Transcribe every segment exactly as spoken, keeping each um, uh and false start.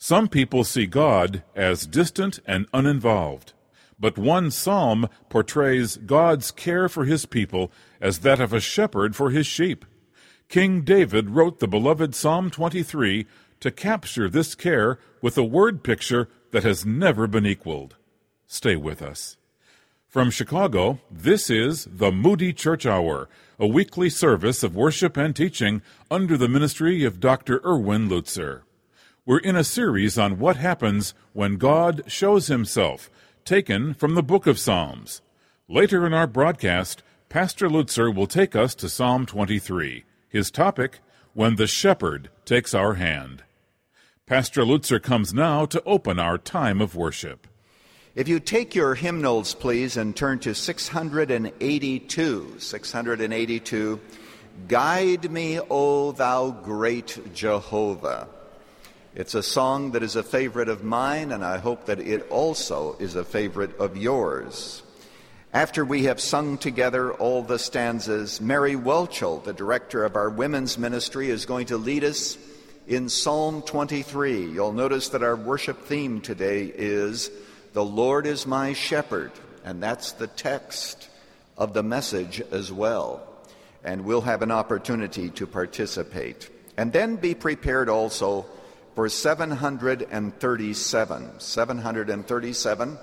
Some people see God as distant and uninvolved, but one psalm portrays God's care for his people as that of a shepherd for his sheep. King David wrote the beloved Psalm twenty-three to capture this care with a word picture that has never been equaled. Stay with us. From Chicago, this is the Moody Church Hour, a weekly service of worship and teaching under the ministry of Doctor Erwin Lutzer. We're in a series on what happens when God shows himself, taken from the book of Psalms. Later in our broadcast, Pastor Lutzer will take us to Psalm twenty-three. His topic, When the Shepherd Takes Our Hand. Pastor Lutzer comes now to open our time of worship. If you take your hymnals, please, and turn to six eighty-two. six eighty-two, Guide me, O thou great Jehovah. It's a song that is a favorite of mine, and I hope that it also is a favorite of yours. After we have sung together all the stanzas, Mary Welchel, the director of our women's ministry, is going to lead us in Psalm twenty-three. You'll notice that our worship theme today is, The Lord is my shepherd, and that's the text of the message as well. And we'll have an opportunity to participate. And then be prepared also for seven thirty-seven. seven thirty-seven.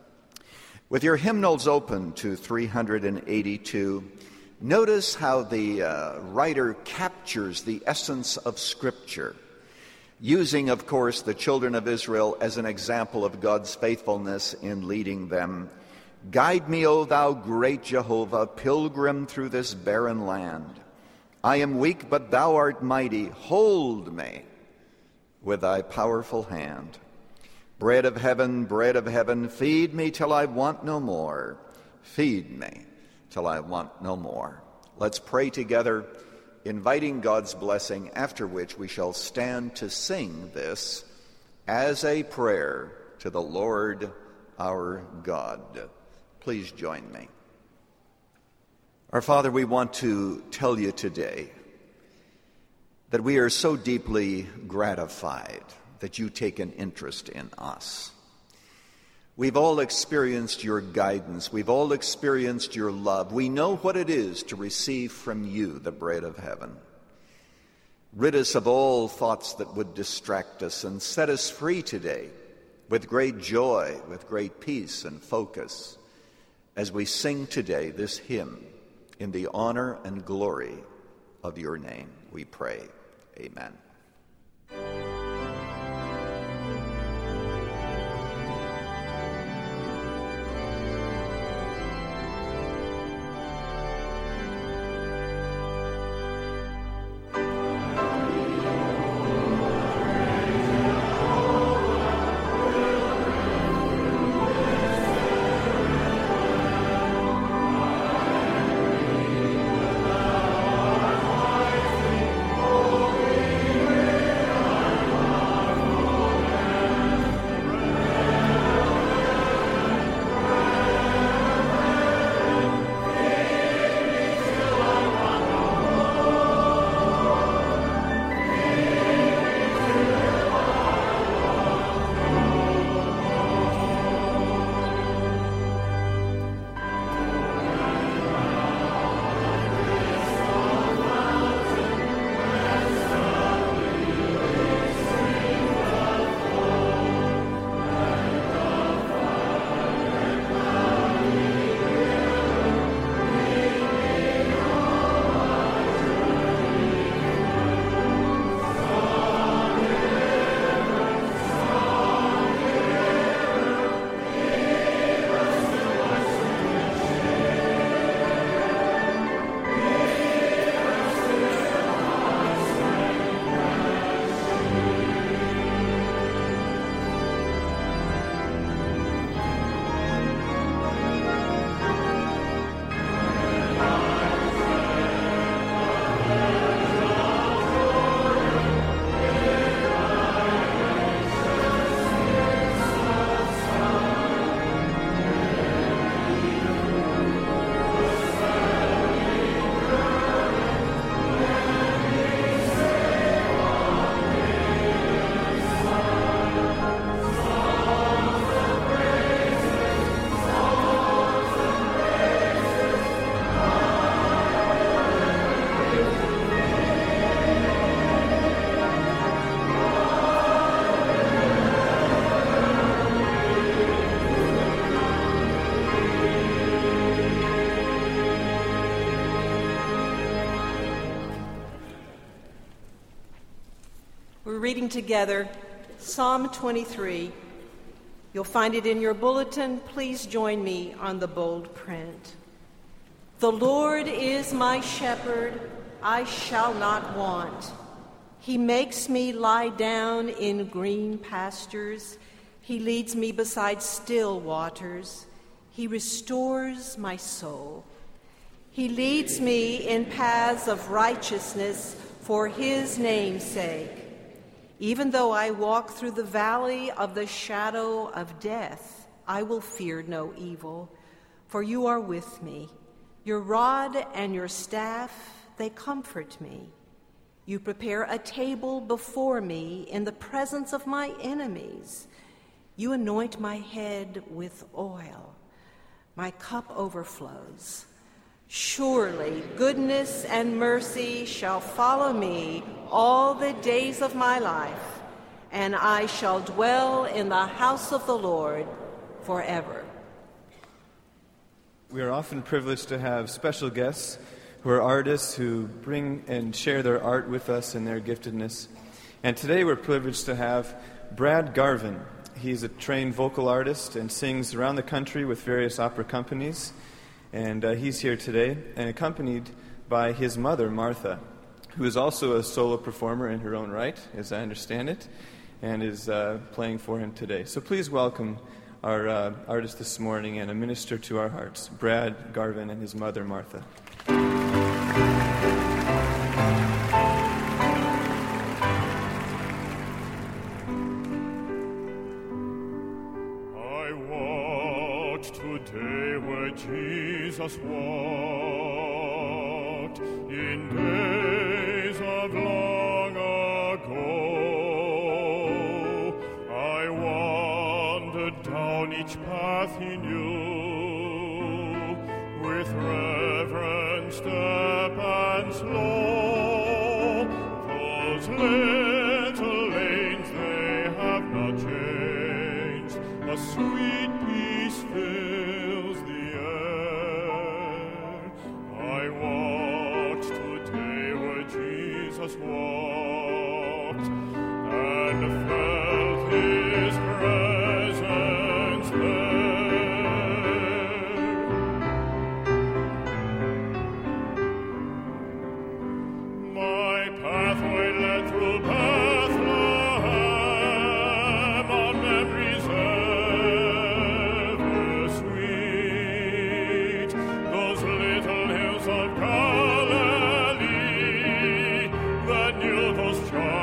With your hymnals open to three eighty-two, notice how the uh, writer captures the essence of Scripture, using, of course, the children of Israel as an example of God's faithfulness in leading them. Guide me, O thou great Jehovah, pilgrim through this barren land. I am weak, but thou art mighty. Hold me with thy powerful hand. Bread of heaven, bread of heaven, feed me till I want no more. Feed me till I want no more. Let's pray together, inviting God's blessing, after which we shall stand to sing this as a prayer to the Lord our God. Please join me. Our Father, we want to tell you today that we are so deeply gratified that you take an interest in us. We've all experienced your guidance. We've all experienced your love. We know what it is to receive from you the bread of heaven. Rid us of all thoughts that would distract us and set us free today with great joy, with great peace and focus as we sing today this hymn in the honor and glory of your name, we pray. Amen. Amen. We're reading together Psalm twenty-three. You'll find it in your bulletin. Please join me on the bold print. The Lord is my shepherd, I shall not want. He makes me lie down in green pastures. He leads me beside still waters. He restores my soul. He leads me in paths of righteousness for his name's sake. Even though I walk through the valley of the shadow of death, I will fear no evil, for you are with me. Your rod and your staff, they comfort me. You prepare a table before me in the presence of my enemies. You anoint my head with oil. My cup overflows. Surely goodness and mercy shall follow me all the days of my life, and I shall dwell in the house of the Lord forever. We are often privileged to have special guests who are artists who bring and share their art with us and their giftedness. And today we're privileged to have Brad Garvin. He's a trained vocal artist and sings around the country with various opera companies. And uh, he's here today and accompanied by his mother, Martha, who is also a solo performer in her own right, as I understand it, and is uh, playing for him today. So please welcome our uh, artist this morning and a minister to our hearts, Brad Garvin and his mother, Martha. I walked today where Jesus walked in days of long ago. I wandered down each path he knew with reverent step and slow. Those little lanes, they have not changed. A sweet peace fills the air. I walked today where Jesus walked and felt his presence there. My pathway led through Bethlehem on memories ever sweet. Those little hills of Galilee that knew those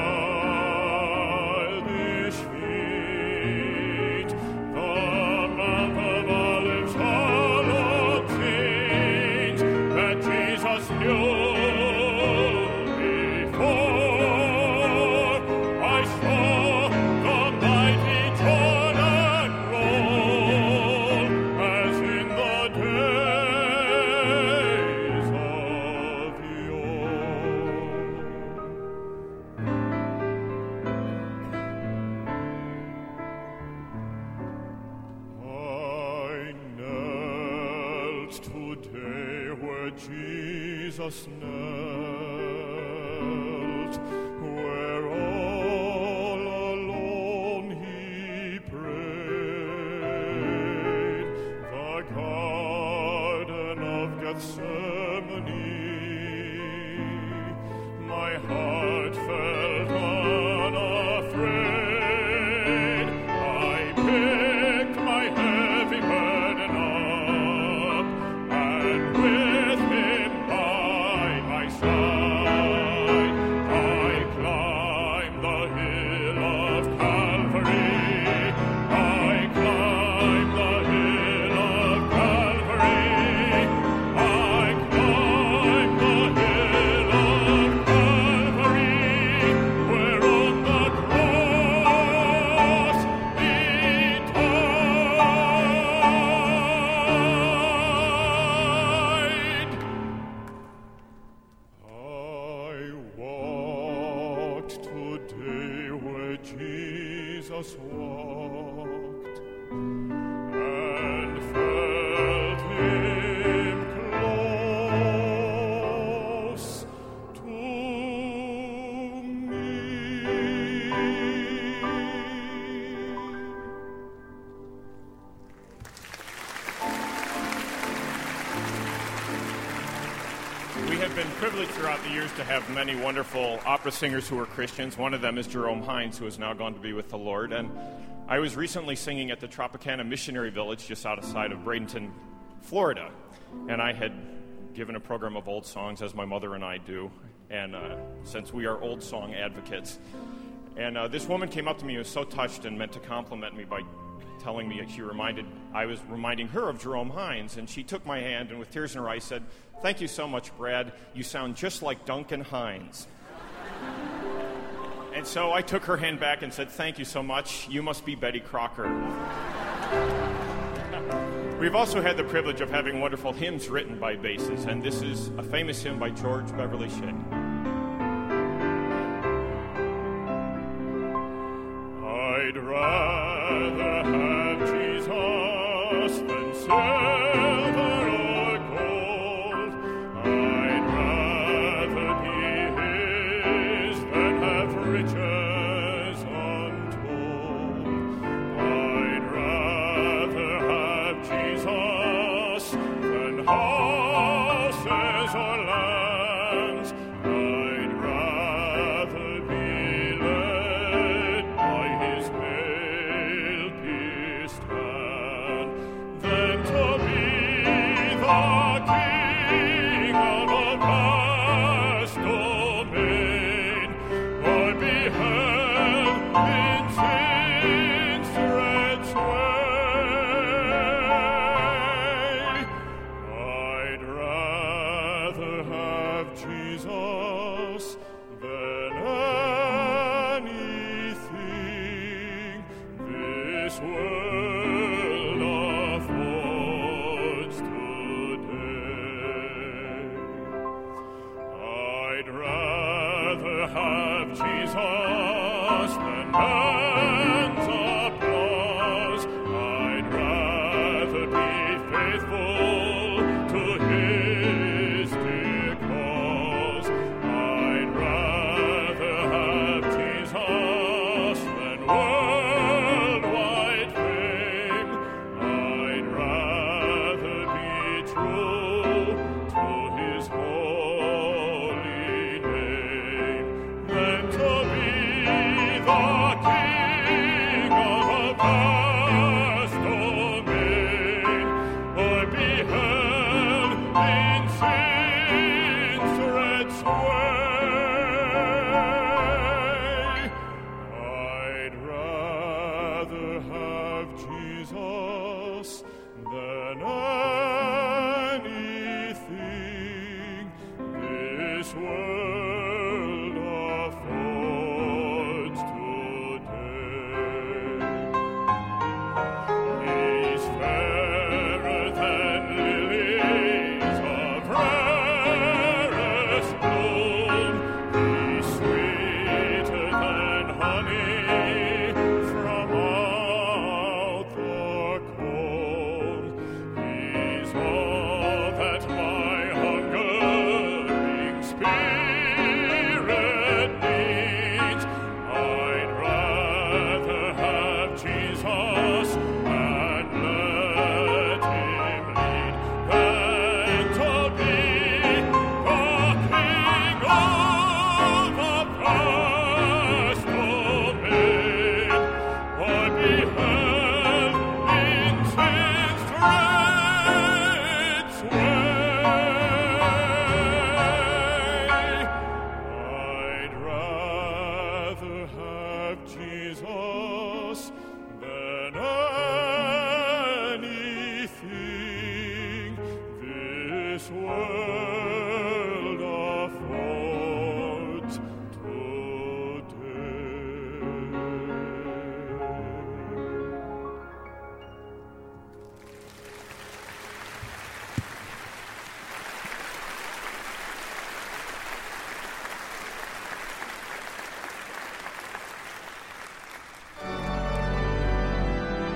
childish feet. The Mount of Olives, hallowed scenes that Jesus knew before. I saw the mighty Jordan roll as in the days of yore. I knelt today where Jesus knelt, where all alone he prayed. The Garden of Gethsemane, my heart felt unafraid. I picked my heavy burden up, and with him by my side, I climbed the hill of Calvary. I climbed the hill of Calvary. I climbed the hill of Calvary, where on the cross he died. I walked today where Jesus walked and felt him close to me. privileged throughout the years to have many wonderful opera singers who are Christians. One of them is Jerome Hines, who has now gone to be with the Lord. And I was recently singing at the Tropicana Missionary Village just outside of Bradenton, Florida. And I had given a program of old songs, as my mother and I do, and uh, since we are old song advocates. And uh, this woman came up to me and was so touched and meant to compliment me by telling me she reminded, I was reminding her of Jerome Hines, and she took my hand and with tears in her eyes said, "Thank you so much, Brad. You sound just like Duncan Hines." And so I took her hand back and said, "Thank you so much. You must be Betty Crocker." We've also had the privilege of having wonderful hymns written by basses, and this is a famous hymn by George Beverly Shea. I'd rather have Jesus than silver or gold. I'd rather be his than have riches untold. I'd rather have Jesus than houses or lands. I'd rather be led by his nail-pierced hand than to be the king of a vast domain, or be held in sin's red sway. I'd rather have Jesus than anything this world affords today. I'd rather have Jesus than man's applause. I'd rather be faithful to his dear cause. I'd rather have Jesus than worldwide fame. I'd rather be true to his holy name than to be the king of a vast domain, or be held in sin's red sway. I'd rather have Jesus than anything this world affords today. He's fairer than lilies of rarest bloom. He's sweeter than honey from out the comb. He's all that my hungering spirit needs. I'd rather have Jesus and let him lead than to be the king of a vast domain, or be held in sin's red sway. I'd rather have Jesus than anything this world affords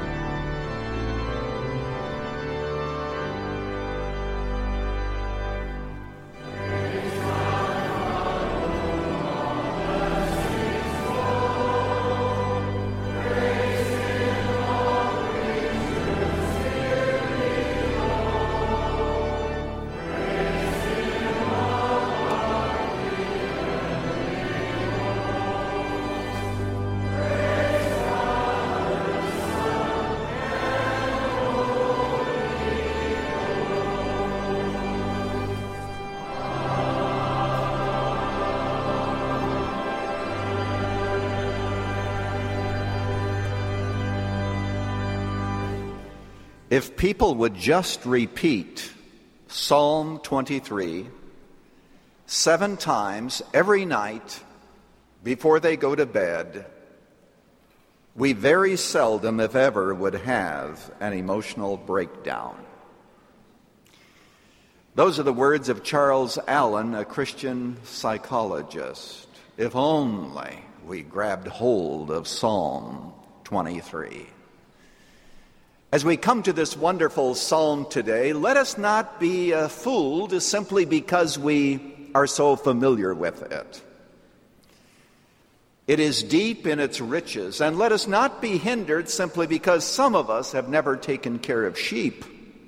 today. If people would just repeat Psalm twenty-three seven times every night before they go to bed, we very seldom, if ever, would have an emotional breakdown. Those are the words of Charles Allen, a Christian psychologist. If only we grabbed hold of Psalm twenty-three. As we come to this wonderful psalm today, let us not be uh, fooled simply because we are so familiar with it. It is deep in its riches, and let us not be hindered simply because some of us have never taken care of sheep.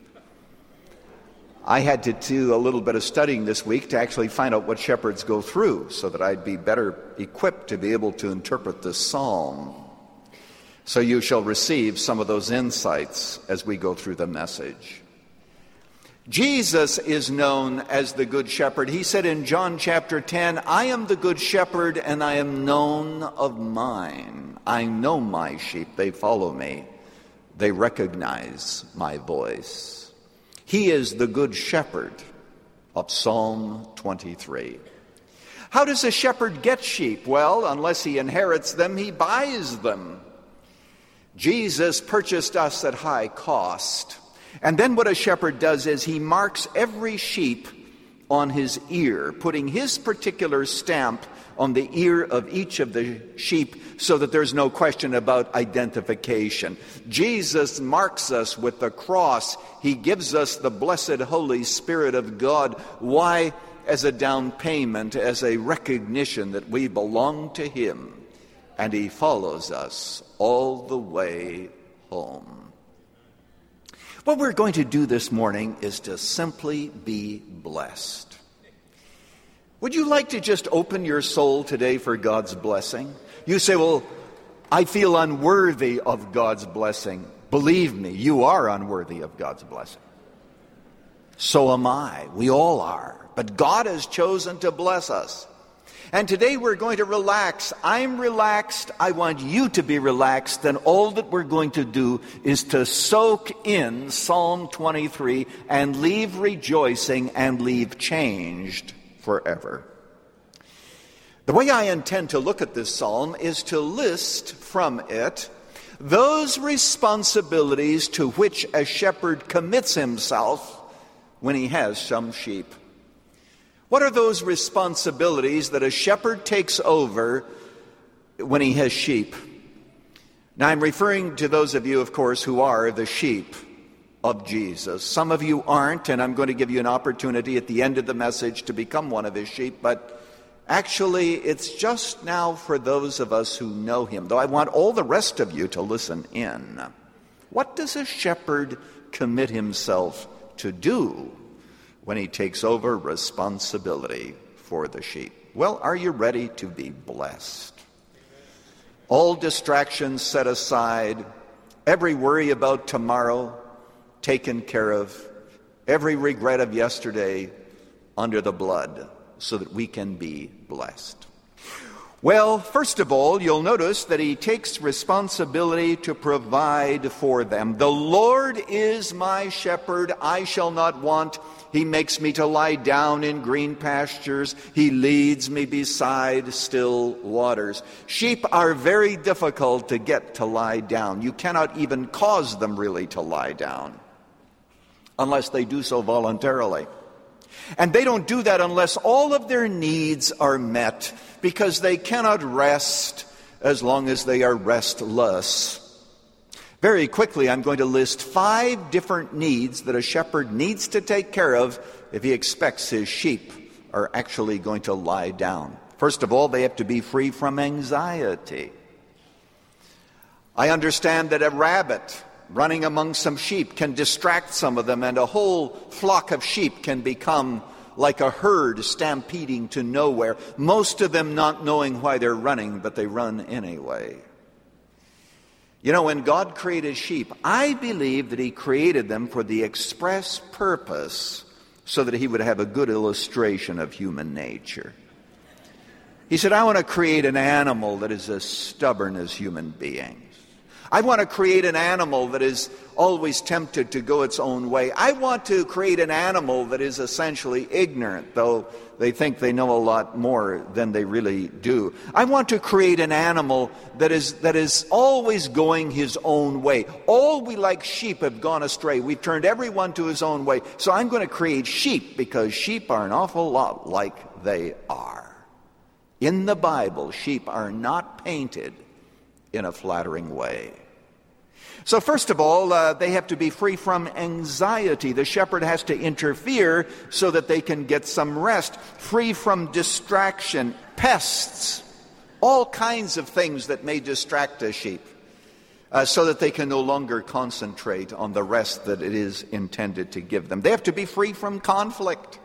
I had to do a little bit of studying this week to actually find out what shepherds go through so that I'd be better equipped to be able to interpret this psalm. So you shall receive some of those insights as we go through the message. Jesus is known as the Good Shepherd. He said in John chapter ten, I am the Good Shepherd and I am known of mine. I know my sheep, they follow me. They recognize my voice. He is the Good Shepherd of Psalm twenty-three. How does a shepherd get sheep? Well, unless he inherits them, he buys them. Jesus purchased us at high cost. And then what a shepherd does is he marks every sheep on his ear, putting his particular stamp on the ear of each of the sheep so that there's no question about identification. Jesus marks us with the cross. He gives us the blessed Holy Spirit of God. Why? As a down payment, as a recognition that we belong to him, and he follows us all the way home. What we're going to do this morning is to simply be blessed. Would you like to just open your soul today for God's blessing? You say, well, I feel unworthy of God's blessing. Believe me, you are unworthy of God's blessing. So am I. We all are. But God has chosen to bless us. And today we're going to relax. I'm relaxed. I want you to be relaxed. And all that we're going to do is to soak in Psalm twenty-three and leave rejoicing and leave changed forever. The way I intend to look at this psalm is to list from it those responsibilities to which a shepherd commits himself when he has some sheep. What are those responsibilities that a shepherd takes over when he has sheep? Now, I'm referring to those of you, of course, who are the sheep of Jesus. Some of you aren't, and I'm going to give you an opportunity at the end of the message to become one of his sheep, but actually, it's just now for those of us who know him, though I want all the rest of you to listen in. What does a shepherd commit himself to do when he takes over responsibility for the sheep? Well, are you ready to be blessed? All distractions set aside, every worry about tomorrow taken care of, every regret of yesterday under the blood, so that we can be blessed. Well, first of all, you'll notice that he takes responsibility to provide for them. The Lord is my shepherd, I shall not want. He makes me to lie down in green pastures. He leads me beside still waters. Sheep are very difficult to get to lie down. You cannot even cause them really to lie down unless they do so voluntarily. And they don't do that unless all of their needs are met, because they cannot rest as long as they are restless. Very quickly, I'm going to list five different needs that a shepherd needs to take care of if he expects his sheep are actually going to lie down. First of all, they have to be free from anxiety. I understand that a rabbit running among some sheep can distract some of them, and a whole flock of sheep can become like a herd stampeding to nowhere, most of them not knowing why they're running, but they run anyway. You know, when God created sheep, I believe that he created them for the express purpose so that he would have a good illustration of human nature. He said, I want to create an animal that is as stubborn as human beings. I want to create an animal that is always tempted to go its own way. I want to create an animal that is essentially ignorant, though they think they know a lot more than they really do. I want to create an animal that is that is always going his own way. All we like sheep have gone astray. We've turned everyone to his own way. So I'm going to create sheep because sheep are an awful lot like they are. In the Bible, sheep are not painted in a flattering way. So first of all, uh, they have to be free from anxiety. The shepherd has to interfere so that they can get some rest, free from distraction, pests, all kinds of things that may distract a sheep, uh, so that they can no longer concentrate on the rest that it is intended to give them. They have to be free from conflict.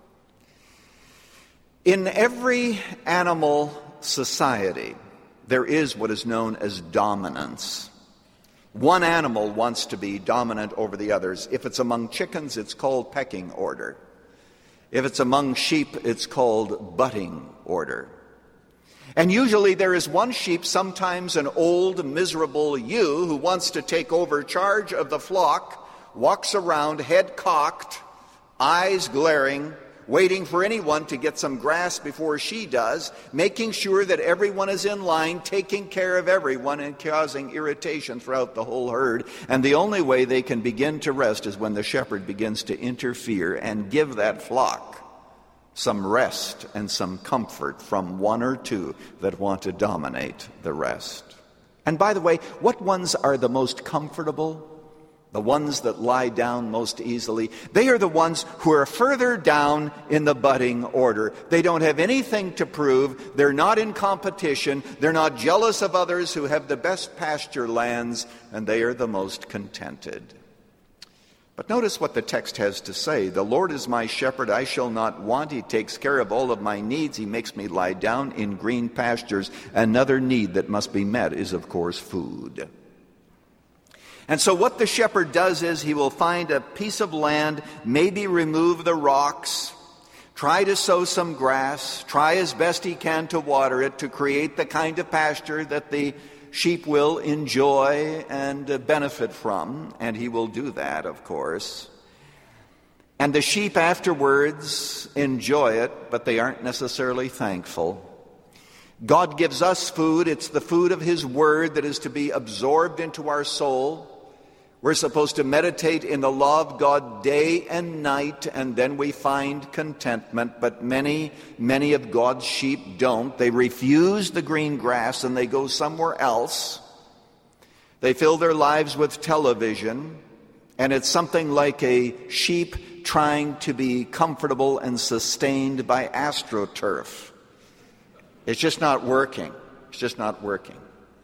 In every animal society, there is what is known as dominance. One animal wants to be dominant over the others. If it's among chickens, it's called pecking order. If it's among sheep, it's called butting order. And usually there is one sheep, sometimes an old, miserable ewe, who wants to take over charge of the flock, walks around, head cocked, eyes glaring, waiting for anyone to get some grass before she does, making sure that everyone is in line, taking care of everyone, and causing irritation throughout the whole herd. And the only way they can begin to rest is when the shepherd begins to interfere and give that flock some rest and some comfort from one or two that want to dominate the rest. And by the way, what ones are the most comfortable? The ones that lie down most easily, they are the ones who are further down in the butting order. They don't have anything to prove. They're not in competition. They're not jealous of others who have the best pasture lands, and they are the most contented. But notice what the text has to say. The Lord is my shepherd, I shall not want. He takes care of all of my needs. He makes me lie down in green pastures. Another need that must be met is, of course, food. And so what the shepherd does is he will find a piece of land, maybe remove the rocks, try to sow some grass, try as best he can to water it, to create the kind of pasture that the sheep will enjoy and benefit from. And he will do that, of course. And the sheep afterwards enjoy it, but they aren't necessarily thankful. God gives us food. It's the food of his word that is to be absorbed into our soul. We're supposed to meditate in the law of God day and night, and then we find contentment. But many, many of God's sheep don't. They refuse the green grass and they go somewhere else. They fill their lives with television, and it's something like a sheep trying to be comfortable and sustained by AstroTurf. It's just not working. It's just not working.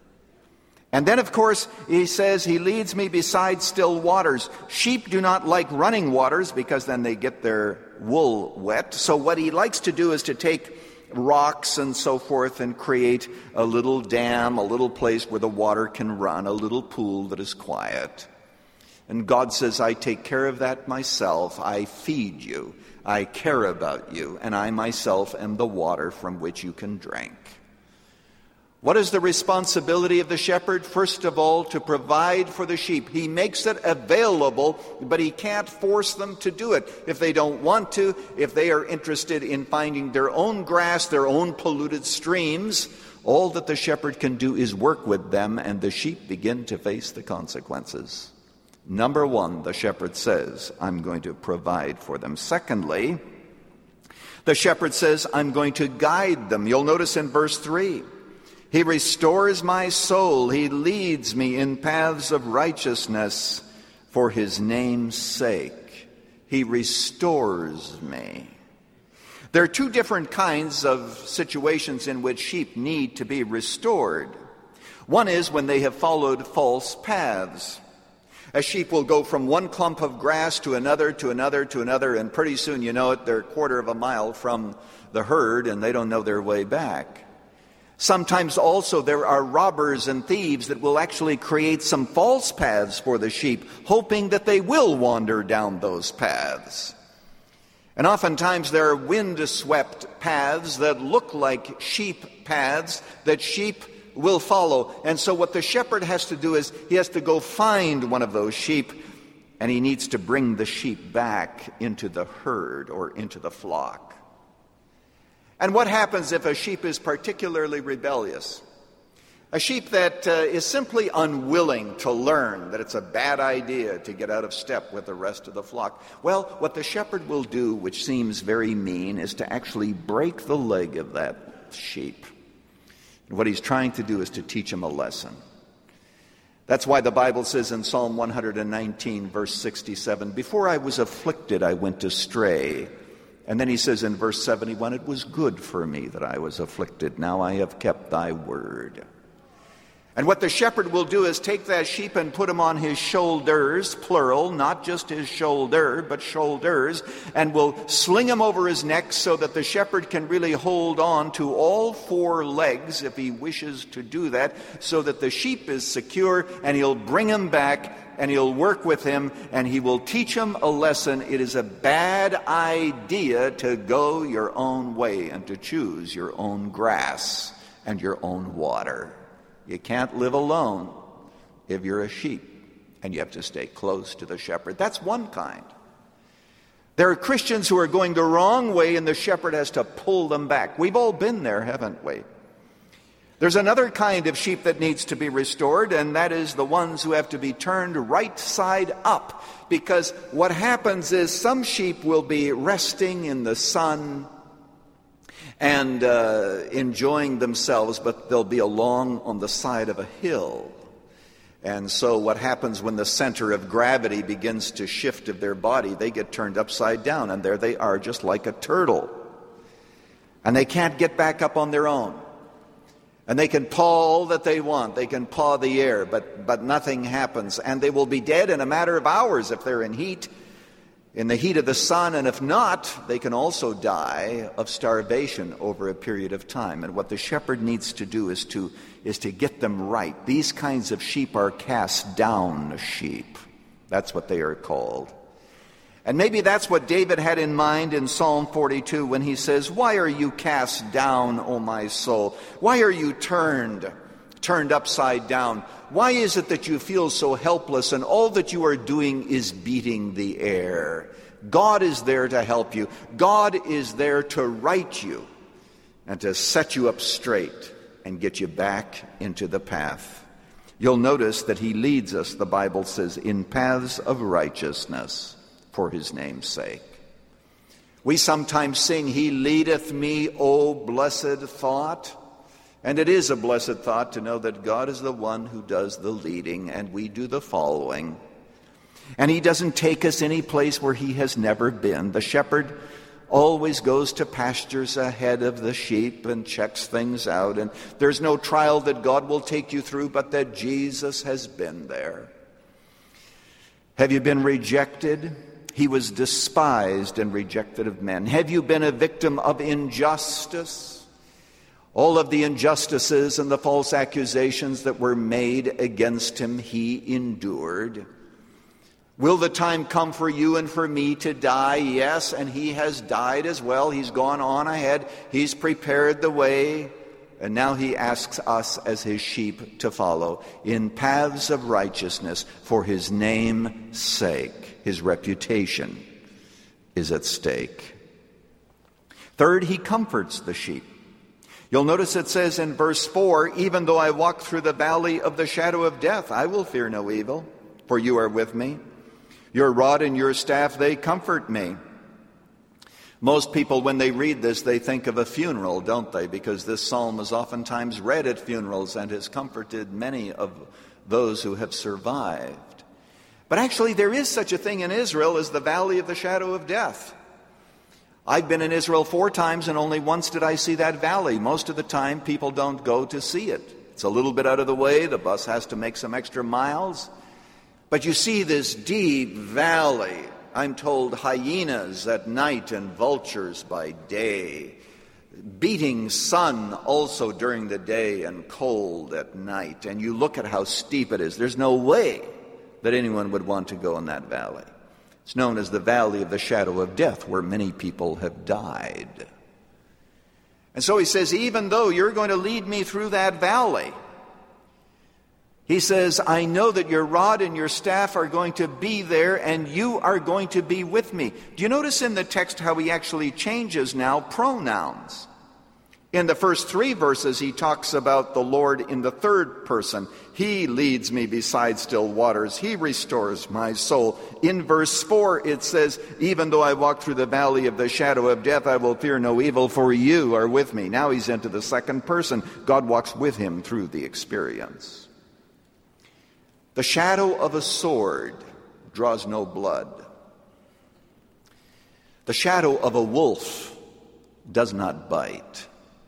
And then, of course, he says, he leads me beside still waters. Sheep do not like running waters because then they get their wool wet. So what he likes to do is to take rocks and so forth and create a little dam, a little place where the water can run, a little pool that is quiet. And God says, I take care of that myself. I feed you. I care about you. And I myself am the water from which you can drink. What is the responsibility of the shepherd? First of all, to provide for the sheep. He makes it available, but he can't force them to do it. If they don't want to, if they are interested in finding their own grass, their own polluted streams, all that the shepherd can do is work with them, and the sheep begin to face the consequences. Number one, the shepherd says, I'm going to provide for them. Secondly, the shepherd says, I'm going to guide them. You'll notice in verse three, he restores my soul. He leads me in paths of righteousness for his name's sake. He restores me. There are two different kinds of situations in which sheep need to be restored. One is when they have followed false paths. A sheep will go from one clump of grass to another, to another, to another, and pretty soon, you know it, they're a quarter of a mile from the herd and they don't know their way back. Sometimes also there are robbers and thieves that will actually create some false paths for the sheep, hoping that they will wander down those paths. And oftentimes there are wind-swept paths that look like sheep paths that sheep will follow. And so what the shepherd has to do is he has to go find one of those sheep, and he needs to bring the sheep back into the herd or into the flock. And what happens if a sheep is particularly rebellious? A sheep that uh, is simply unwilling to learn that it's a bad idea to get out of step with the rest of the flock. Well, what the shepherd will do, which seems very mean, is to actually break the leg of that sheep. And what he's trying to do is to teach him a lesson. That's why the Bible says in Psalm one nineteen, verse sixty-seven, "Before I was afflicted, I went astray." And then he says in verse seventy-one, "It was good for me that I was afflicted. Now I have kept thy word." And what the shepherd will do is take that sheep and put him on his shoulders, plural, not just his shoulder, but shoulders, and will sling him over his neck so that the shepherd can really hold on to all four legs if he wishes to do that, so that the sheep is secure, and he'll bring him back, and he'll work with him, and he will teach him a lesson. It is a bad idea to go your own way and to choose your own grass and your own water. You can't live alone if you're a sheep, and you have to stay close to the shepherd. That's one kind. There are Christians who are going the wrong way, and the shepherd has to pull them back. We've all been there, haven't we? There's another kind of sheep that needs to be restored, and that is the ones who have to be turned right side up. Because what happens is some sheep will be resting in the sun and uh, enjoying themselves, but they'll be along on the side of a hill. And so what happens when the center of gravity begins to shift of their body, they get turned upside down, and there they are just like a turtle. And they can't get back up on their own. And they can paw all that they want. They can paw the air, but, but nothing happens. And they will be dead in a matter of hours if they're in heat, in the heat of the sun, and if not, they can also die of starvation over a period of time. And what the shepherd needs to do is to is to get them right. These kinds of sheep are cast down sheep. That's what they are called. And maybe that's what David had in mind in Psalm forty-two when he says, "Why are you cast down, O my soul? Why are you turned, turned upside down? Why is it that you feel so helpless and all that you are doing is beating the air?" God is there to help you. God is there to right you and to set you up straight and get you back into the path. You'll notice that he leads us, the Bible says, in paths of righteousness for his name's sake. We sometimes sing, "He leadeth me, O blessed thought." And it is a blessed thought to know that God is the one who does the leading and we do the following. And he doesn't take us any place where he has never been. The shepherd always goes to pastures ahead of the sheep and checks things out. And there's no trial that God will take you through, but that Jesus has been there. Have you been rejected? He was despised and rejected of men. Have you been a victim of injustice? All of the injustices and the false accusations that were made against him, he endured. Will the time come for you and for me to die? Yes, and he has died as well. He's gone on ahead. He's prepared the way. And now he asks us as his sheep to follow in paths of righteousness for his name's sake. His reputation is at stake. Third, he comforts the sheep. You'll notice it says in verse four, "Even though I walk through the valley of the shadow of death, I will fear no evil, for you are with me. Your rod and your staff, they comfort me." Most people, when they read this, they think of a funeral, don't they? Because this psalm is oftentimes read at funerals and has comforted many of those who have survived. But actually, there is such a thing in Israel as the valley of the shadow of death. I've been in Israel four times, and only once did I see that valley. Most of the time, people don't go to see it. It's a little bit out of the way. The bus has to make some extra miles. But you see this deep valley. I'm told hyenas at night and vultures by day. Beating sun also during the day and cold at night. And you look at how steep it is. There's no way that anyone would want to go in that valley. It's known as the valley of the shadow of death, where many people have died. And so he says, even though you're going to lead me through that valley, he says, I know that your rod and your staff are going to be there, and you are going to be with me. Do you notice in the text how he actually changes now pronouns? In the first three verses, he talks about the Lord in the third person. He leads me beside still waters. He restores my soul. In verse four, it says, even though I walk through the valley of the shadow of death, I will fear no evil, for you are with me. Now he's into the second person. God walks with him through the experience. The shadow of a sword draws no blood. The shadow of a wolf does not bite.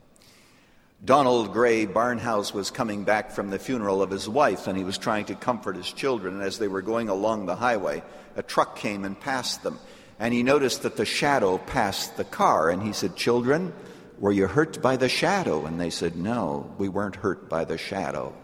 Donald Gray Barnhouse was coming back from the funeral of his wife, and he was trying to comfort his children. And as they were going along the highway, a truck came and passed them. And he noticed that the shadow passed the car. And he said, children, were you hurt by the shadow? And they said, no, we weren't hurt by the shadow.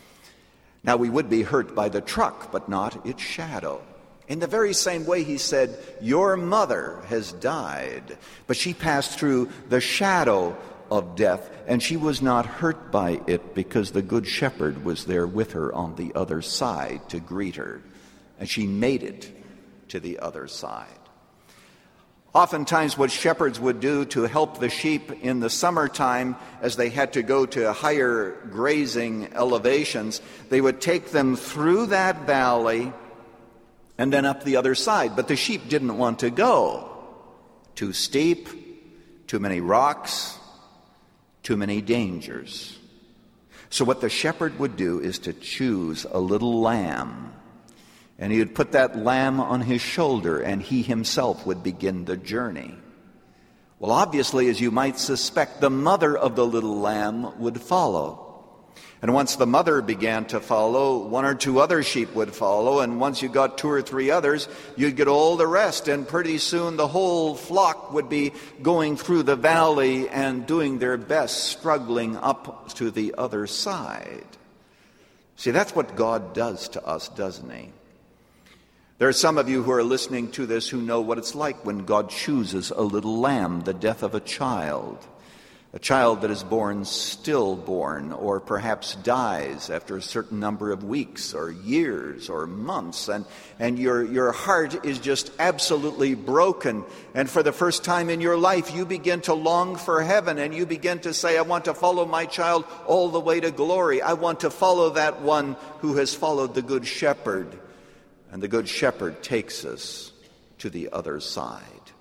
Now, we would be hurt by the truck, but not its shadow. In the very same way, he said, your mother has died, but she passed through the shadow of death, and she was not hurt by it because the good shepherd was there with her on the other side to greet her, and she made it to the other side. Oftentimes what shepherds would do to help the sheep in the summertime, as they had to go to higher grazing elevations, they would take them through that valley and then up the other side. But the sheep didn't want to go. Too steep, too many rocks, too many dangers. So what the shepherd would do is to choose a little lamb, and he would put that lamb on his shoulder, and he himself would begin the journey. Well, obviously, as you might suspect, the mother of the little lamb would follow. And once the mother began to follow, one or two other sheep would follow, and once you got two or three others, you'd get all the rest, and pretty soon the whole flock would be going through the valley and doing their best, struggling up to the other side. See, that's what God does to us, doesn't he? There are some of you who are listening to this who know what it's like when God chooses a little lamb, the death of a child. A child that is born stillborn, or perhaps dies after a certain number of weeks or years or months, and, and your, your heart is just absolutely broken. And for the first time in your life, you begin to long for heaven, and you begin to say, I want to follow my child all the way to glory. I want to follow that one who has followed the Good Shepherd. And the Good Shepherd takes us to the other side.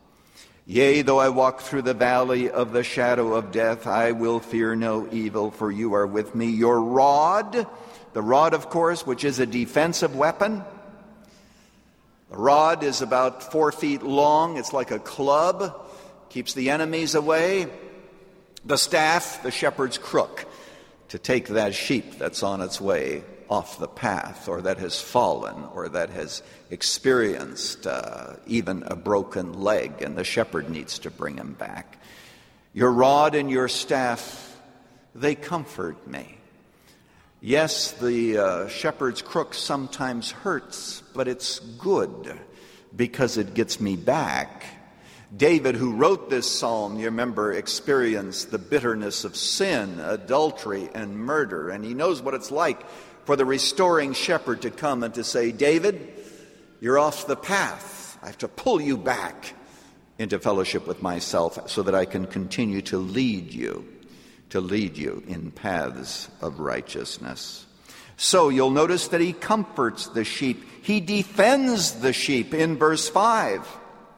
Yea, though I walk through the valley of the shadow of death, I will fear no evil, for you are with me. Your rod, the rod, of course, which is a defensive weapon. The rod is about four feet long. It's like a club, keeps the enemies away. The staff, the shepherd's crook, to take that sheep that's on its way off the path, or that has fallen, or that has experienced uh, even a broken leg, and the shepherd needs to bring him back. Your rod and your staff, they comfort me. Yes, the uh, shepherd's crook sometimes hurts, but it's good because it gets me back. David, who wrote this psalm, you remember, experienced the bitterness of sin, adultery, and murder, and he knows what it's like for the restoring shepherd to come and to say, David, you're off the path. I have to pull you back into fellowship with myself so that I can continue to lead you, to lead you in paths of righteousness. So you'll notice that he comforts the sheep. He defends the sheep in verse five.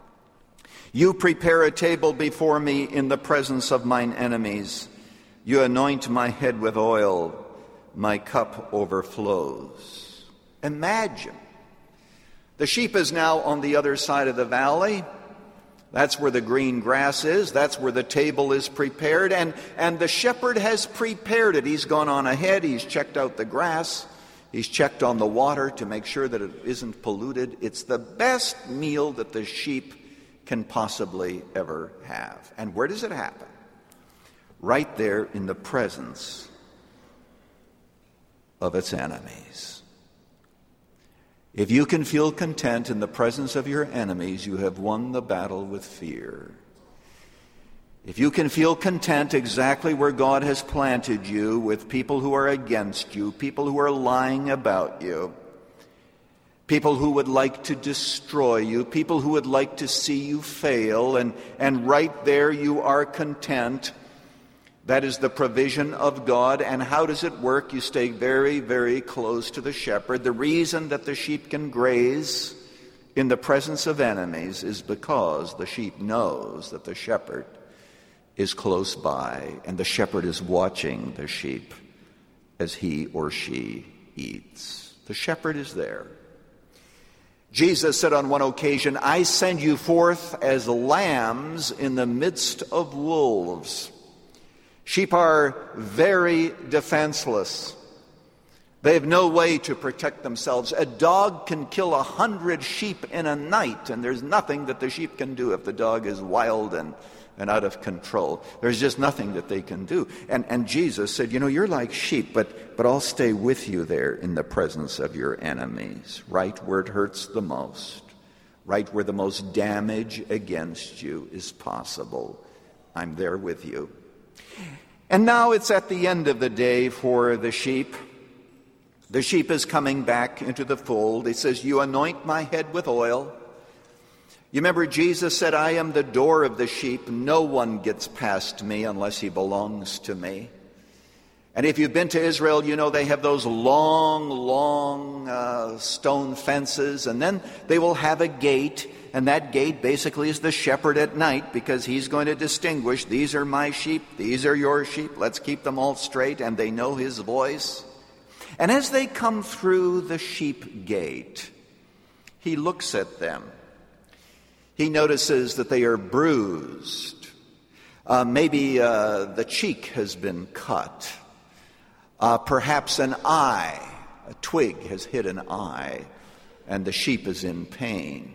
You prepare a table before me in the presence of mine enemies. You anoint my head with oil. My cup overflows. Imagine. The sheep is now on the other side of the valley. That's where the green grass is. That's where the table is prepared. And, and the shepherd has prepared it. He's gone on ahead. He's checked out the grass. He's checked on the water to make sure that it isn't polluted. It's the best meal that the sheep can possibly ever have. And where does it happen? Right there in the presence of its enemies. If you can feel content in the presence of your enemies, you have won the battle with fear. if you can feel content exactly where God has planted you, with people who are against you, people who are lying about you, people who would like to destroy you, people who would like to see you fail, and, and right there you are content, that is the provision of God. And how does it work? You stay very, very close to the shepherd. The reason that the sheep can graze in the presence of enemies is because the sheep knows that the shepherd is close by, and the shepherd is watching the sheep as he or she eats. The shepherd is there. Jesus said on one occasion, "I send you forth as lambs in the midst of wolves." Sheep are very defenseless. They have no way to protect themselves. A dog can kill a hundred sheep in a night, and there's nothing that the sheep can do if the dog is wild and, and out of control. There's just nothing that they can do. And, and Jesus said, you know, you're like sheep, but, but I'll stay with you there in the presence of your enemies, right where it hurts the most, right where the most damage against you is possible. I'm there with you. And now it's at the end of the day for the sheep. The sheep is coming back into the fold. He says, you anoint my head with oil. You remember Jesus said, I am the door of the sheep. No one gets past me unless he belongs to me. And if you've been to Israel, you know they have those long, long uh, stone fences. And then they will have a gate. And that gate basically is the shepherd at night, because he's going to distinguish, these are my sheep, these are your sheep. Let's keep them all straight. And they know his voice. And as they come through the sheep gate, he looks at them. He notices that they are bruised. Uh, maybe uh, the cheek has been cut. Uh, perhaps an eye, a twig has hit an eye, and the sheep is in pain.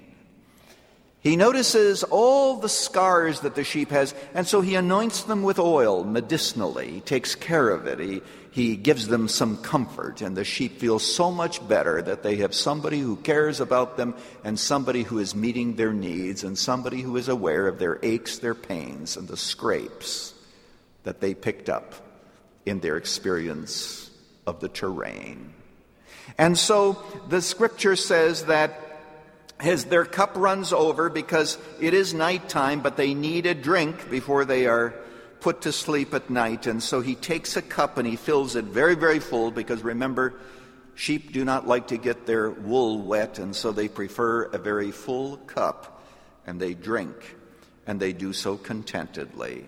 He notices all the scars that the sheep has, and so he anoints them with oil medicinally. He takes care of it. He, he gives them some comfort, and the sheep feel so much better that they have somebody who cares about them, and somebody who is meeting their needs, and somebody who is aware of their aches, their pains, and the scrapes that they picked up in their experience of the terrain. And so the scripture says that as their cup runs over, because it is nighttime, but they need a drink before they are put to sleep at night. And so he takes a cup and he fills it very, very full, because remember, sheep do not like to get their wool wet, and so they prefer a very full cup, and they drink, and they do so contentedly.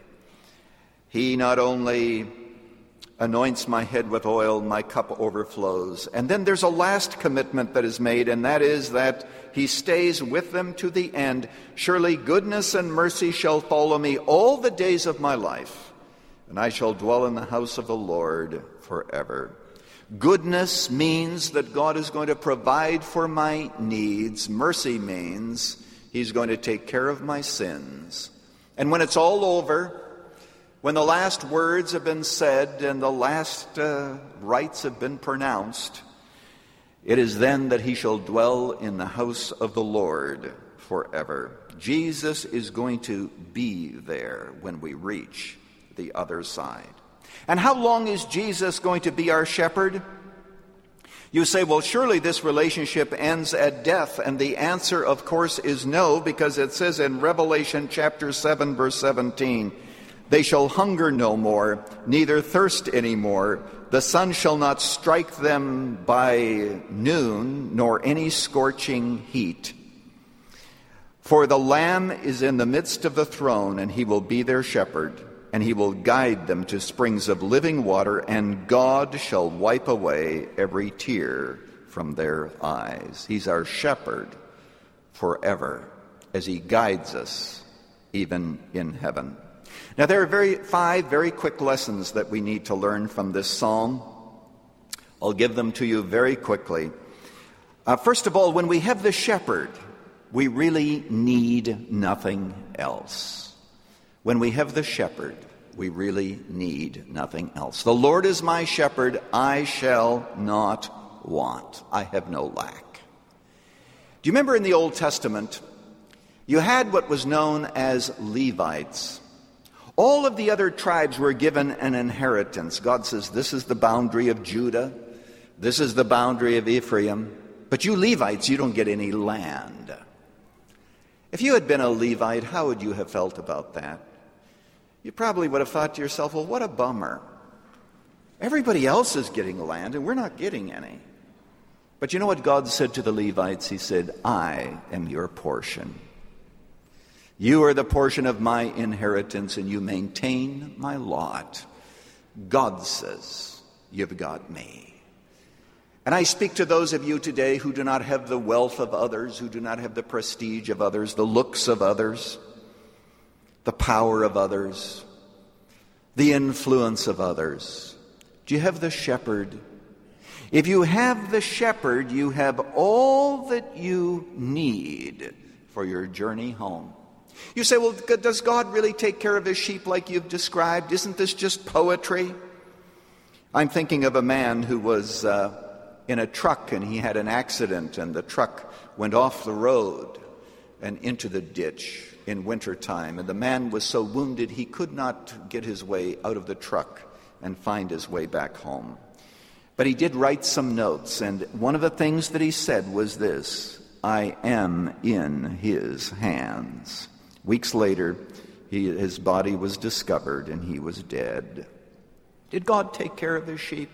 He not only anoints my head with oil, my cup overflows. And then there's a last commitment that is made, and that is that he stays with them to the end. Surely goodness and mercy shall follow me all the days of my life, and I shall dwell in the house of the Lord forever. Goodness means that God is going to provide for my needs. Mercy means he's going to take care of my sins. And when it's all over, when the last words have been said and the last uh, rites have been pronounced, it is then that he shall dwell in the house of the Lord forever. Jesus is going to be there when we reach the other side. And how long is Jesus going to be our shepherd? You say, well, surely this relationship ends at death. And the answer, of course, is no, because it says in Revelation chapter seven, verse seventeen, they shall hunger no more, neither thirst any more. The sun shall not strike them by noon, nor any scorching heat. For the Lamb is in the midst of the throne, and he will be their shepherd, and he will guide them to springs of living water, and God shall wipe away every tear from their eyes. He's our shepherd forever, as he guides us even in heaven. Now, there are very five very quick lessons that we need to learn from this psalm. I'll give them to you very quickly. Uh, first of all, when we have the shepherd, we really need nothing else. When we have the shepherd, we really need nothing else. The Lord is my shepherd, I shall not want. I have no lack. Do you remember in the Old Testament, you had what was known as Levites. All of the other tribes were given an inheritance. God says, this is the boundary of Judah. This is the boundary of Ephraim. But you Levites, you don't get any land. If you had been a Levite, how would you have felt about that? You probably would have thought to yourself, well, what a bummer. Everybody else is getting land, and we're not getting any. But you know what God said to the Levites? He said, I am your portion. You are the portion of my inheritance, and you maintain my lot. God says, you've got me. And I speak to those of you today who do not have the wealth of others, who do not have the prestige of others, the looks of others, the power of others, the influence of others. Do you have the shepherd? If you have the shepherd, you have all that you need for your journey home. You say, well, does God really take care of his sheep like you've described? Isn't this just poetry? I'm thinking of a man who was uh, in a truck, and he had an accident, and the truck went off the road and into the ditch in wintertime. And the man was so wounded he could not get his way out of the truck and find his way back home. But he did write some notes, and one of the things that he said was this: I am in his hands. Weeks later, he, his body was discovered and he was dead. Did God take care of his sheep?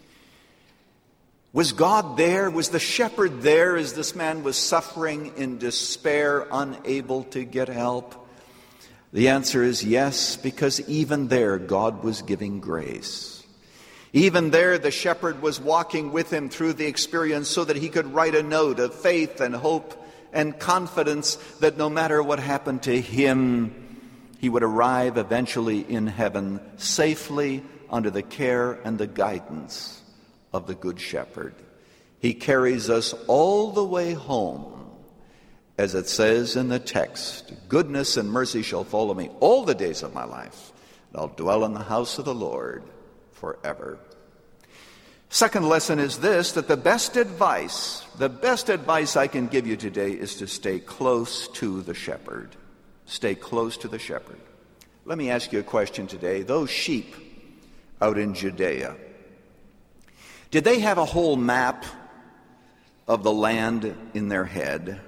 Was God there? Was the shepherd there as this man was suffering in despair, unable to get help? The answer is yes, because even there God was giving grace. Even there the shepherd was walking with him through the experience so that he could write a note of faith and hope and confidence that no matter what happened to him, he would arrive eventually in heaven safely under the care and the guidance of the Good Shepherd. He carries us all the way home, as it says in the text, goodness and mercy shall follow me all the days of my life, and I'll dwell in the house of the Lord forever. Second lesson is this, that the best advice, the best advice I can give you today is to stay close to the shepherd. Stay close to the shepherd. Let me ask you a question today. Those sheep out in Judea, did they have a whole map of the land in their head?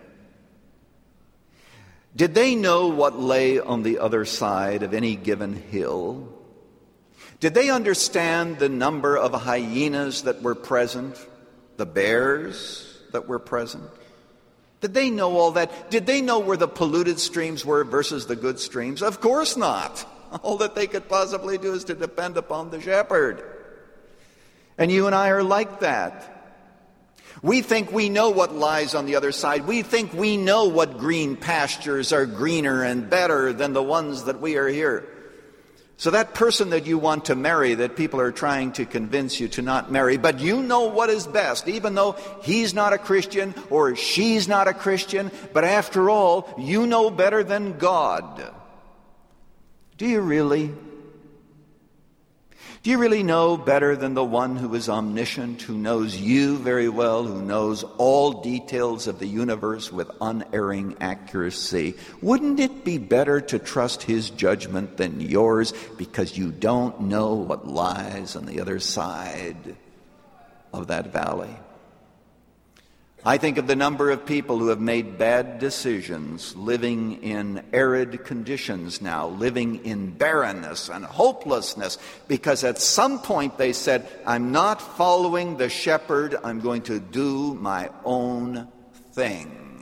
Did they know what lay on the other side of any given hill? Did they understand the number of hyenas that were present, the bears that were present? Did they know all that? Did they know where the polluted streams were versus the good streams? Of course not. All that they could possibly do is to depend upon the shepherd. And you and I are like that. We think we know what lies on the other side. We think we know what green pastures are greener and better than the ones that we are here. So that person that you want to marry, that people are trying to convince you to not marry, but you know what is best, even though he's not a Christian or she's not a Christian, but after all, you know better than God. Do you really? Do you really know better than the one who is omniscient, who knows you very well, who knows all details of the universe with unerring accuracy? Wouldn't it be better to trust his judgment than yours because you don't know what lies on the other side of that valley? I think of the number of people who have made bad decisions, living in arid conditions now, living in barrenness and hopelessness, because at some point they said, I'm not following the shepherd, I'm going to do my own thing.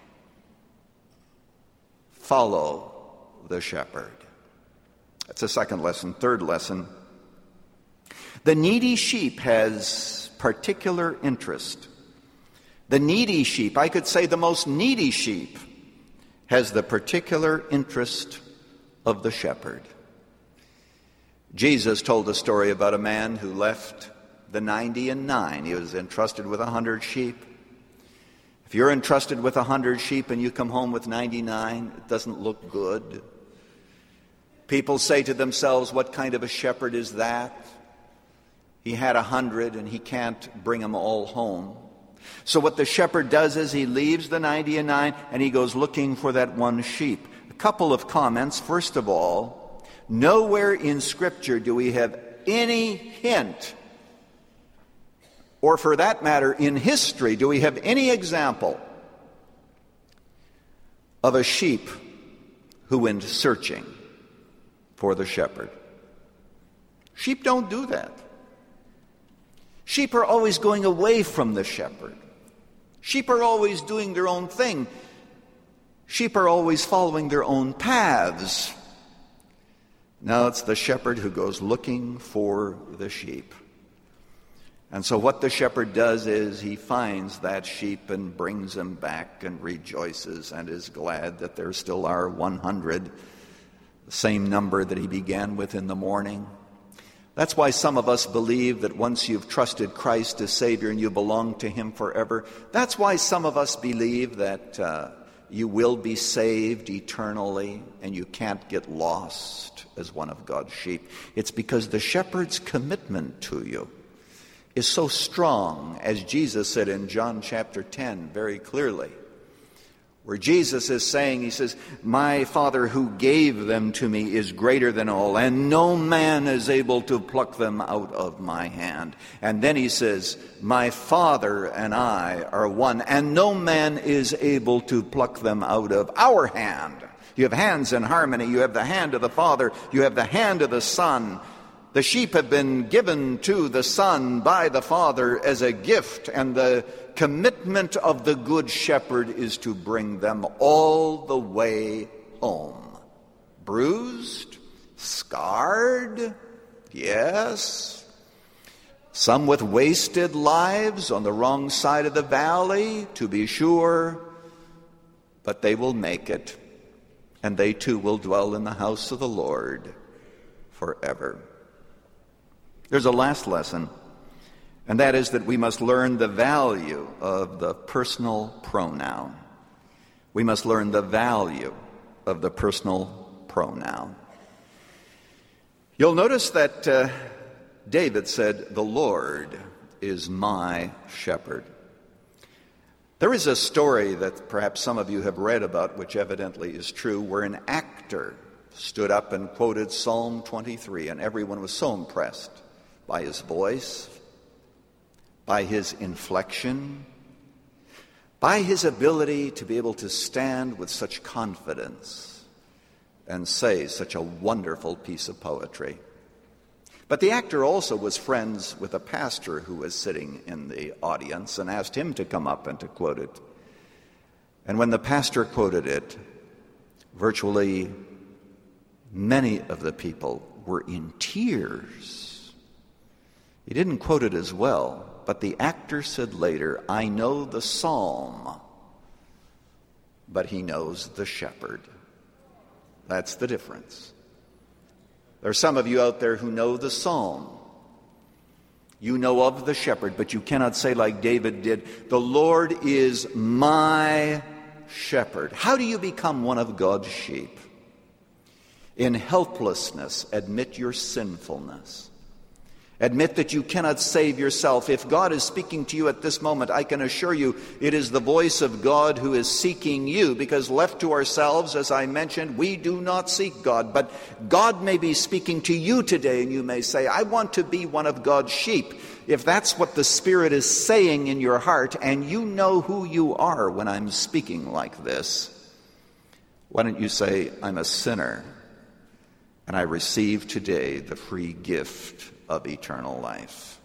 Follow the shepherd. That's a second lesson. Third lesson. The needy sheep has particular interest. The needy sheep, I could say the most needy sheep, has the particular interest of the shepherd. Jesus told a story about a man who left the ninety and nine. He was entrusted with a hundred sheep. If you're entrusted with a hundred sheep and you come home with ninety-nine, it doesn't look good. People say to themselves, what kind of a shepherd is that? He had a hundred and he can't bring them all home. So what the shepherd does is he leaves the ninety and nine and he goes looking for that one sheep. A couple of comments. First of all, Nowhere in Scripture do we have any hint, or for that matter, in history, do we have any example of a sheep who went searching for the shepherd. Sheep don't do that. Sheep are always going away from the shepherd. Sheep are always doing their own thing. Sheep are always following their own paths. Now it's the shepherd who goes looking for the sheep. And so what the shepherd does is he finds that sheep and brings them back and rejoices and is glad that there still are one hundred, the same number that he began with in the morning. That's why some of us believe that once you've trusted Christ as Savior and you belong to Him forever, that's why some of us believe that uh, you will be saved eternally and you can't get lost as one of God's sheep. It's because the shepherd's commitment to you is so strong, as Jesus said in John chapter ten very clearly, where Jesus is saying, he says, "My Father who gave them to me is greater than all, and no man is able to pluck them out of my hand." And then he says, "My Father and I are one, and no man is able to pluck them out of our hand." You have hands in harmony. You have the hand of the Father. You have the hand of the Son. The sheep have been given to the Son by the Father as a gift, and the commitment of the Good Shepherd is to bring them all the way home. Bruised, scarred, yes. Some with wasted lives on the wrong side of the valley, to be sure, but they will make it, and they too will dwell in the house of the Lord forever. There's a last lesson, and that is that we must learn the value of the personal pronoun. We must learn the value of the personal pronoun. You'll notice that uh, David said, "The Lord is my shepherd." There is a story that perhaps some of you have read about, which evidently is true, where an actor stood up and quoted Psalm twenty-three, and everyone was so impressed by his voice, by his inflection, by his ability to be able to stand with such confidence and say such a wonderful piece of poetry. But the actor also was friends with a pastor who was sitting in the audience and asked him to come up and to quote it. And when the pastor quoted it, virtually many of the people were in tears. He didn't quote it as well, but the actor said later, "I know the psalm, but he knows the shepherd." That's the difference. There are some of you out there who know the psalm. You know of the shepherd, but you cannot say like David did, "The Lord is my shepherd." How do you become one of God's sheep? In helplessness, admit your sinfulness. Admit that you cannot save yourself. If God is speaking to you at this moment, I can assure you it is the voice of God who is seeking you, because left to ourselves, as I mentioned, we do not seek God. But God may be speaking to you today, and you may say, "I want to be one of God's sheep." If that's what the Spirit is saying in your heart, and you know who you are when I'm speaking like this, why don't you say, "I'm a sinner, and I receive today the free gift of eternal life."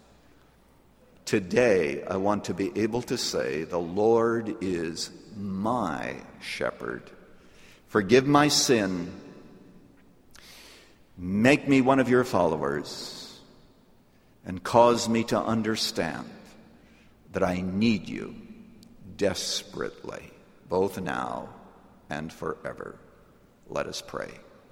Today, I want to be able to say, "The Lord is my shepherd. Forgive my sin. Make me one of your followers, and cause me to understand that I need you desperately, both now and forever." Let us pray.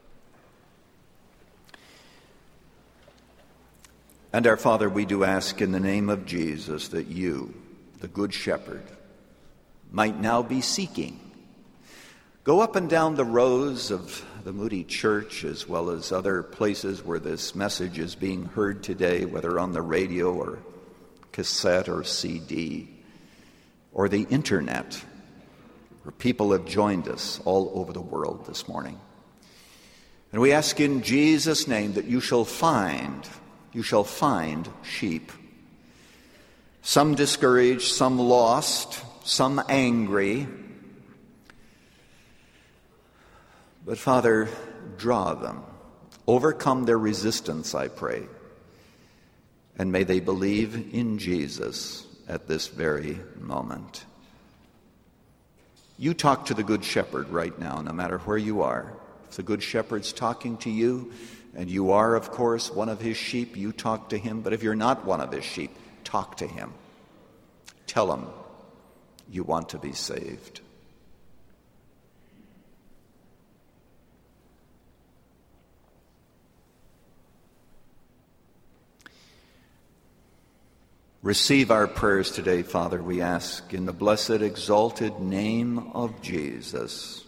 And our Father, we do ask in the name of Jesus that you, the Good Shepherd, might now be seeking. Go up and down the rows of the Moody Church, as well as other places where this message is being heard today, whether on the radio or cassette or C D, or the internet, where people have joined us all over the world this morning. And we ask in Jesus' name that you shall find, you shall find sheep. Some discouraged, some lost, some angry. But Father, draw them. Overcome their resistance, I pray. And may they believe in Jesus at this very moment. You talk to the Good Shepherd right now, no matter where you are. If the Good Shepherd's talking to you, and you are, of course, one of his sheep, you talk to him. But if you're not one of his sheep, talk to him. Tell him you want to be saved. Receive our prayers today, Father, we ask, in the blessed, exalted name of Jesus.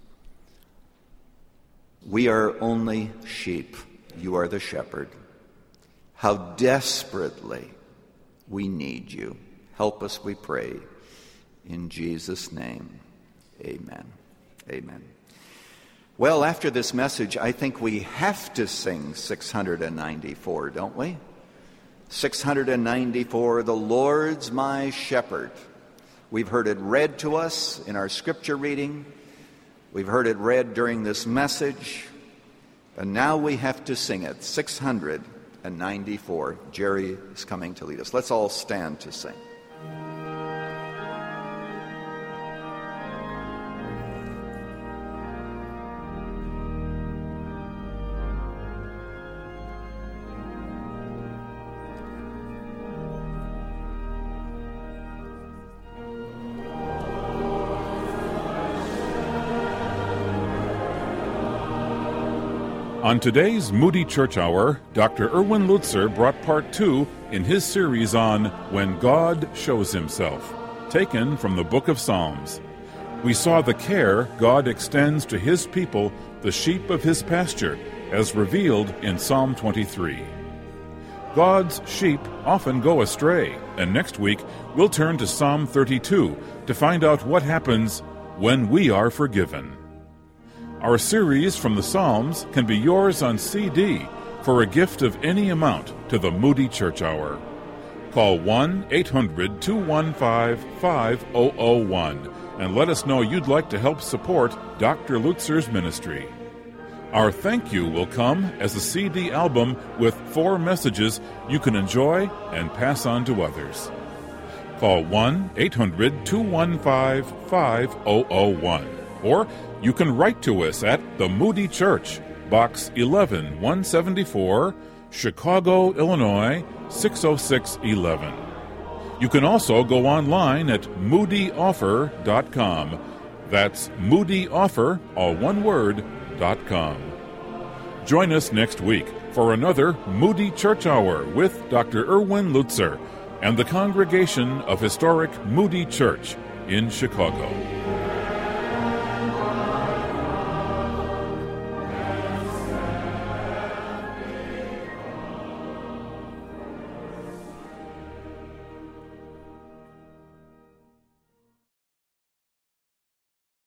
We are only sheep. You are the shepherd. How desperately we need you. Help us, we pray. In Jesus' name, amen. Amen. Well, after this message, I think we have to sing six hundred ninety-four, don't we? six hundred ninety-four, the Lord's my shepherd. We've heard it read to us in our scripture reading. We've heard it read during this message. And now we have to sing it, six hundred ninety-four. Jerry is coming to lead us. Let's all stand to sing. On today's Moody Church Hour, Doctor Erwin Lutzer brought part two in his series on When God Shows Himself, taken from the book of Psalms. We saw the care God extends to His people, the sheep of His pasture, as revealed in Psalm twenty-three. God's sheep often go astray, and next week we'll turn to Psalm thirty-two to find out what happens when we are forgiven. Our series from the Psalms can be yours on C D for a gift of any amount to the Moody Church Hour. Call one eight hundred two one five five zero zero one and let us know you'd like to help support Doctor Lutzer's ministry. Our thank you will come as a C D album with four messages you can enjoy and pass on to others. Call one eight hundred two one five five zero zero one, or you can write to us at the Moody Church, Box eleven one seventy-four, Chicago, Illinois six oh six one one. You can also go online at moody offer dot com. That's moody offer, all one word, dot com. Join us next week for another Moody Church Hour with Doctor Erwin Lutzer and the congregation of historic Moody Church in Chicago.